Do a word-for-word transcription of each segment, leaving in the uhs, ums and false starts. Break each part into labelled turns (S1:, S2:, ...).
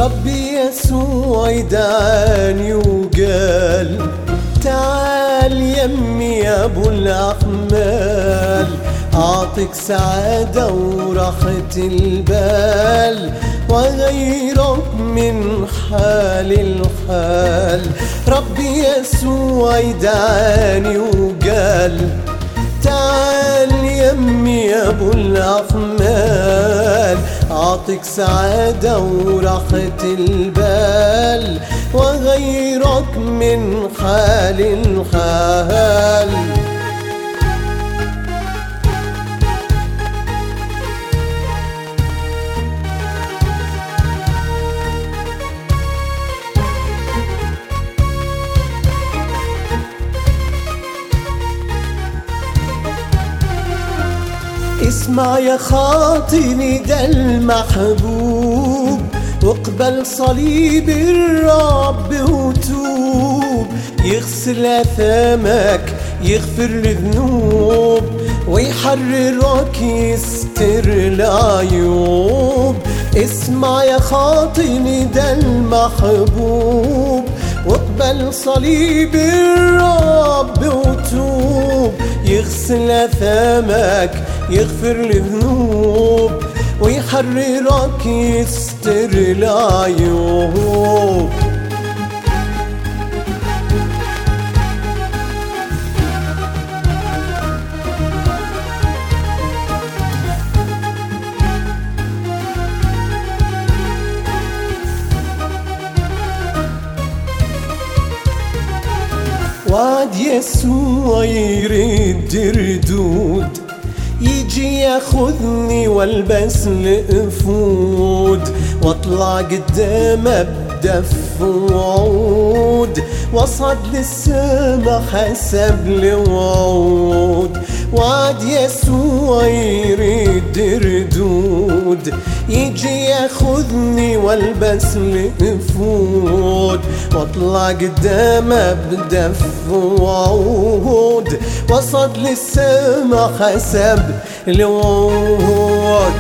S1: ربي يسوع يدعاني وقال تعال يمي يا ابو الاحمال، اعطيك سعادة وراحة البال وغيرك من حال الحال. ربي يسوع يدعاني وقال تعال يمي يا ابو الاحمال، اعطيك سعادة وراحة البال وغيرك من حال الحال. اسمع يا خاطني ده المحبوب، واقبل صليب الرب وتوب، يغسل آثامك يغفر الذنوب ويحررك يستر العيوب. اسمع يا خاطني ده المحبوب، واقبل صليب الرب وتوب، يغسل آثامك يغفر الذنوب ويحررك يستر العيوب. وعد يسوع يرد ردود، يجي ياخذني والبس القفود، واطلع قدامه بدف وعود، واصعد للسما حسب الوعود. وعد يسوع يرد ردود، يجي ياخذني والبس القفود، واطلع قدامه بدف وعود، واصعد للسما حسب الوعود.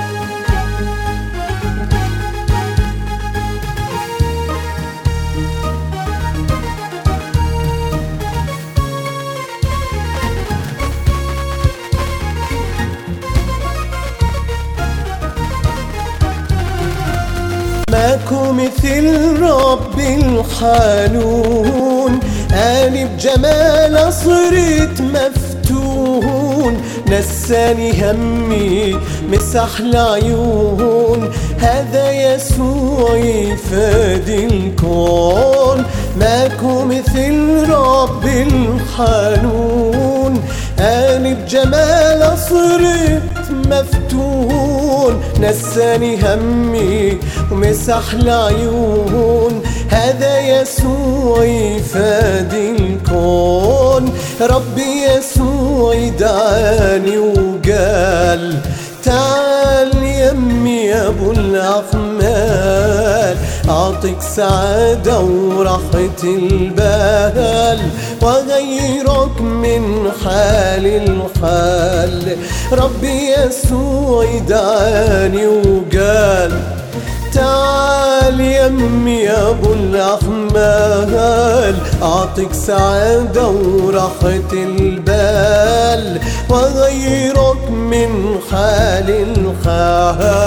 S1: ماكو مثل رب الحنون، أنا بجمال صرت مفتون، نساني همي مسح العيون، هذا يسوع يفادي الكون. ماكو مثل رب الحنون، أنا بجمال صرت مفتون، نساني همي ومسح العيون، هذا يسوع يفادي الكون. ربي يسوع يدعاني وقال تعال يمي يا ابو الاحمال، اعطيك سعادة وراحة البال وغيرك من حال الحال. ربي يسوع يدعاني وقال تعال يمي يا ابو الاحمال، اعطيك سعادة وراحة البال وغيرك من حال الحال.